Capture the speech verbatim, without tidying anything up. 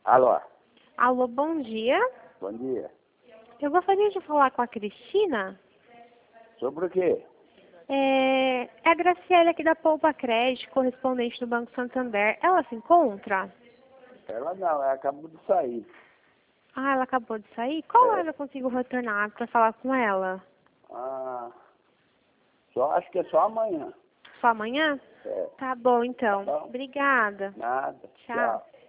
Alô, Alô, bom dia. bom dia. Eu gostaria de falar com a Cristina. Sobre o quê? É, é a Graciela aqui da Poupa Crédito, correspondente do Banco Santander. Ela se encontra? Ela não, ela acabou de sair. Ah, ela acabou de sair? Qual É. hora eu consigo retornar para falar com ela? Ah, só, acho que é só amanhã. Só amanhã? É. Tá bom, então. Tá bom. Obrigada. Nada. Tchau. Tchau.